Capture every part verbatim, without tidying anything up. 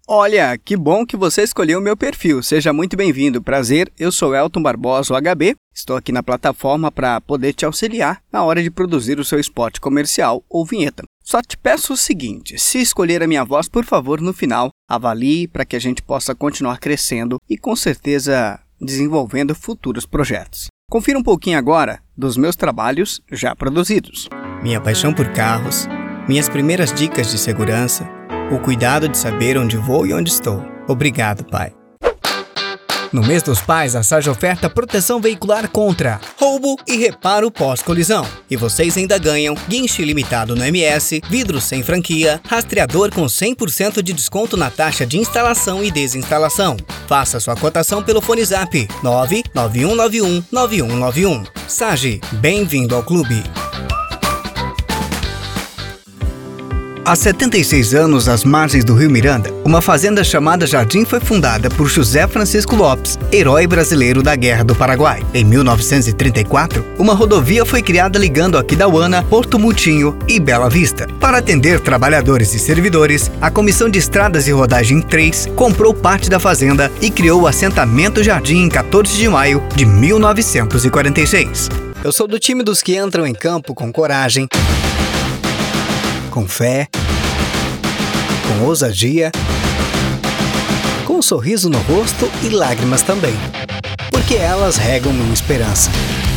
Olha, que bom que você escolheu o meu perfil. Seja muito bem-vindo. Prazer, eu sou Elton Barbosa, o H B. Estou aqui na plataforma para poder te auxiliar na hora de produzir o seu spot comercial ou vinheta. Só te peço o seguinte, se escolher a minha voz, por favor, no final, avalie para que a gente possa continuar crescendo e, com certeza, desenvolvendo futuros projetos. Confira um pouquinho agora dos meus trabalhos já produzidos. Minha paixão por carros, minhas primeiras dicas de segurança, o cuidado de saber onde vou e onde estou. Obrigado, pai. No mês dos pais, a Sage oferta proteção veicular contra roubo e reparo pós-colisão. E vocês ainda ganham guincho ilimitado no M S, vidro sem franquia, rastreador com cem por cento de desconto na taxa de instalação e desinstalação. Faça sua cotação pelo fone Zap nove nove um nove um nove um nove um. Sage, bem-vindo ao clube. Há setenta e seis anos, às margens do Rio Miranda, uma fazenda chamada Jardim foi fundada por José Francisco Lopes, herói brasileiro da Guerra do Paraguai. Em mil novecentos e trinta e quatro, uma rodovia foi criada ligando Aquidauana, Porto Mutinho e Bela Vista. Para atender trabalhadores e servidores, a Comissão de Estradas e Rodagem três comprou parte da fazenda e criou o assentamento Jardim em quatorze de maio de mil novecentos e quarenta e seis. Eu sou do time dos que entram em campo com coragem, com fé, com ousadia, com um sorriso no rosto e lágrimas também, porque elas regam minha esperança.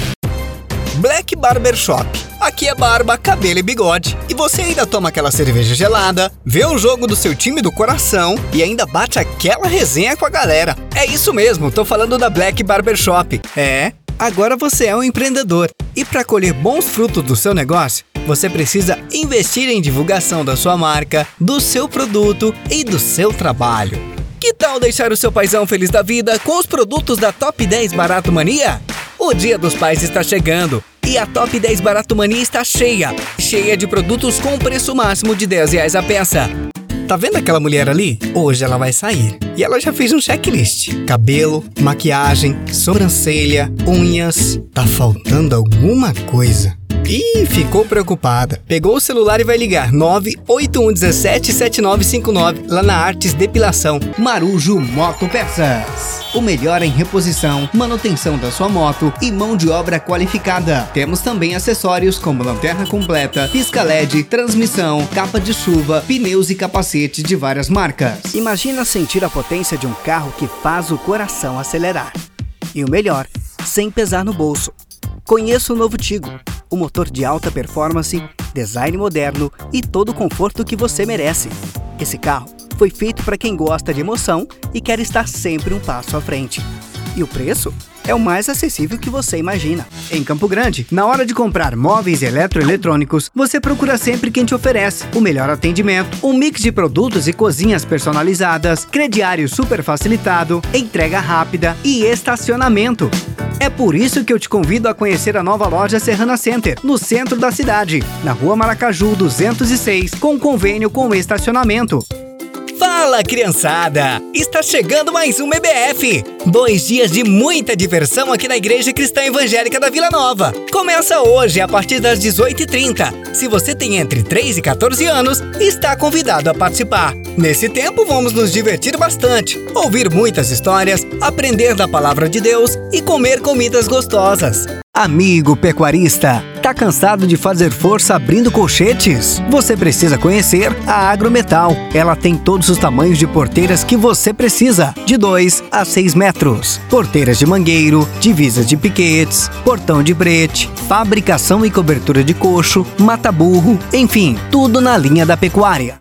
Black Barber Shop. Aqui é barba, cabelo e bigode. E você ainda toma aquela cerveja gelada, vê o jogo do seu time do coração e ainda bate aquela resenha com a galera. É isso mesmo, tô falando da Black Barber Shop. É, agora você é um empreendedor. E para colher bons frutos do seu negócio, você precisa investir em divulgação da sua marca, do seu produto e do seu trabalho. Que tal deixar o seu paizão feliz da vida com os produtos da Top dez Barato Mania? O Dia dos Pais está chegando e a Top dez Barato Mania está cheia, cheia de produtos com preço máximo de dez reais a peça. Tá vendo aquela mulher ali? Hoje ela vai sair. E ela já fez um checklist. Cabelo, maquiagem, sobrancelha, unhas. Tá faltando alguma coisa. Ih, ficou preocupada. Pegou o celular e vai ligar nove oito um um sete sete nove cinco nove lá na Artes Depilação. Marujo Moto Peças. O melhor em reposição, manutenção da sua moto e mão de obra qualificada. Temos também acessórios como lanterna completa, pisca L E D, transmissão, capa de chuva, pneus e capacetes de várias marcas. Imagina sentir a potência de um carro que faz o coração acelerar. E o melhor, sem pesar no bolso. Conheça o novo Tigo, o motor de alta performance, design moderno e todo o conforto que você merece. Esse carro foi feito para quem gosta de emoção e quer estar sempre um passo à frente. E o preço é o mais acessível que você imagina. Em Campo Grande, na hora de comprar móveis e eletroeletrônicos, você procura sempre quem te oferece o melhor atendimento, um mix de produtos e cozinhas personalizadas, crediário super facilitado, entrega rápida e estacionamento. É por isso que eu te convido a conhecer a nova loja Serrana Center, no centro da cidade, na Rua Maracaju duzentos e seis, com convênio com o estacionamento. Fala, criançada! Está chegando mais um E B F! Dois dias de muita diversão aqui na Igreja Cristã Evangélica da Vila Nova. Começa hoje, a partir das dezoito e trinta. Se você tem entre três e quatorze anos, está convidado a participar. Nesse tempo, vamos nos divertir bastante, ouvir muitas histórias, aprender da Palavra de Deus e comer comidas gostosas. Amigo pecuarista, tá cansado de fazer força abrindo colchetes? Você precisa conhecer a Agrometal. Ela tem todos os tamanhos de porteiras que você precisa, de dois a seis metros. Porteiras de mangueiro, divisas de piquetes, portão de brete, fabricação e cobertura de coxo, mata-burro, enfim, tudo na linha da pecuária.